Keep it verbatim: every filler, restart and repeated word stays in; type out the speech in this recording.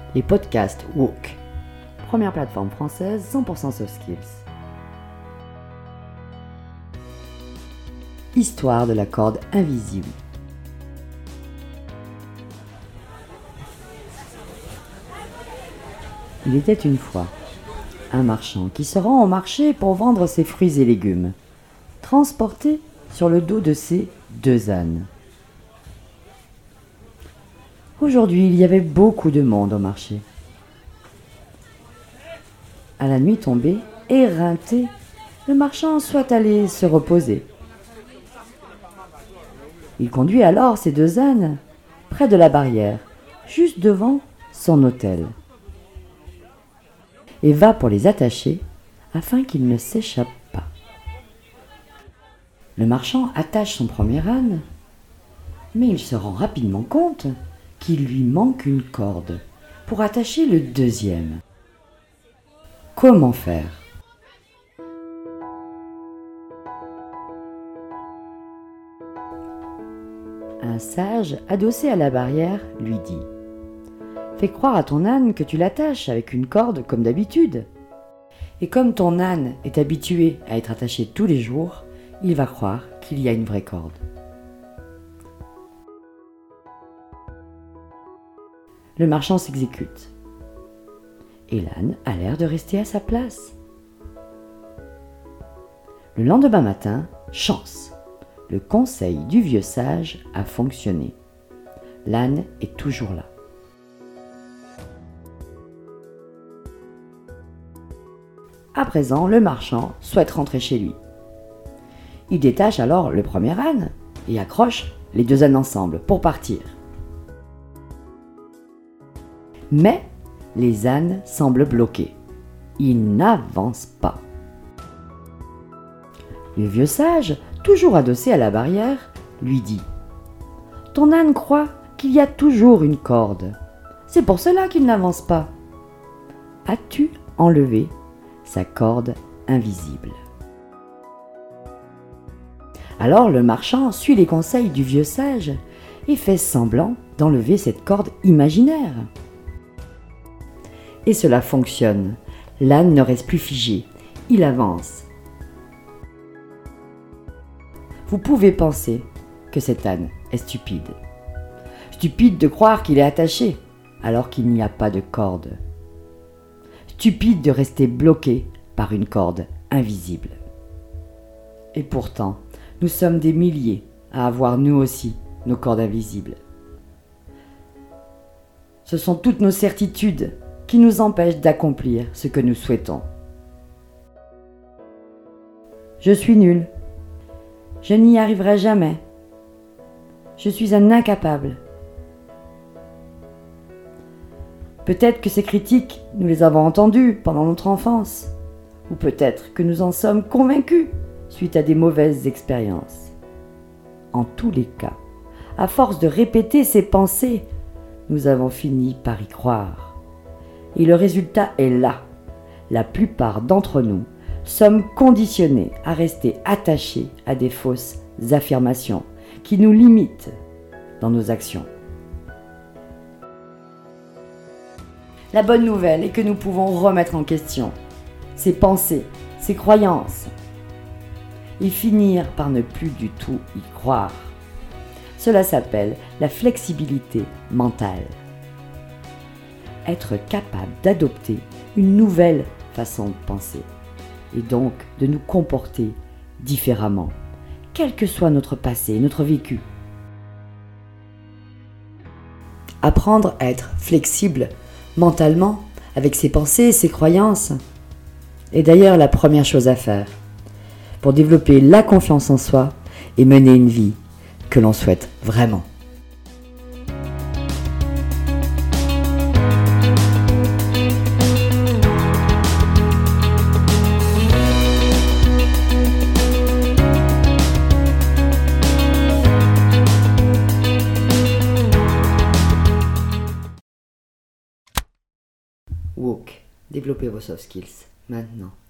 les podcasts Woke, première plateforme française cent pour cent soft skills. Histoire de la corde invisible. Il était une fois un marchand qui se rend au marché pour vendre ses fruits et légumes, transportés sur le dos de ses deux ânes. Aujourd'hui, il y avait beaucoup de monde au marché. À la nuit tombée, éreinté, le marchand souhaite aller se reposer. Il conduit alors ses deux ânes près de la barrière, juste devant son hôtel, et va pour les attacher afin qu'ils ne s'échappent pas. Le marchand attache son premier âne, mais il se rend rapidement compte qu'il lui manque une corde pour attacher le deuxième. Comment faire ? Un sage, adossé à la barrière, lui dit « Fais croire à ton âne que tu l'attaches avec une corde comme d'habitude. Et comme ton âne est habitué à être attaché tous les jours, il va croire qu'il y a une vraie corde. » Le marchand s'exécute. Et l'âne a l'air de rester à sa place. Le lendemain matin, chance, le conseil du vieux sage a fonctionné. L'âne est toujours là. À présent, le marchand souhaite rentrer chez lui. Il détache alors le premier âne et accroche les deux ânes ensemble pour partir. Mais les ânes semblent bloqués. Ils n'avancent pas. Le vieux sage, toujours adossé à la barrière, lui dit « Ton âne croit qu'il y a toujours une corde. C'est pour cela qu'il n'avance pas. As-tu enlevé sa corde invisible ?» Alors le marchand suit les conseils du vieux sage et fait semblant d'enlever cette corde imaginaire. Et cela fonctionne. L'âne ne reste plus figé. Il avance. Vous pouvez penser que cet âne est stupide. Stupide de croire qu'il est attaché alors qu'il n'y a pas de corde. Stupide de rester bloqué par une corde invisible. Et pourtant, nous sommes des milliers à avoir nous aussi nos cordes invisibles. Ce sont toutes nos certitudes qui nous empêchent d'accomplir ce que nous souhaitons. Je suis nul. Je n'y arriverai jamais. Je suis un incapable. Peut-être que ces critiques, nous les avons entendues pendant notre enfance, ou peut-être que nous en sommes convaincus suite à des mauvaises expériences. En tous les cas, à force de répéter ces pensées, nous avons fini par y croire. Et le résultat est là. La plupart d'entre nous sommes conditionnés à rester attachés à des fausses affirmations qui nous limitent dans nos actions. La bonne nouvelle est que nous pouvons remettre en question ces pensées, ces croyances et finir par ne plus du tout y croire. Cela s'appelle la flexibilité mentale. Être capable d'adopter une nouvelle façon de penser et donc de nous comporter différemment, quel que soit notre passé, notre vécu. Apprendre à être flexible mentalement avec ses pensées, ses croyances est d'ailleurs la première chose à faire pour développer la confiance en soi et mener une vie que l'on souhaite vraiment. Woke, développez vos soft skills, maintenant.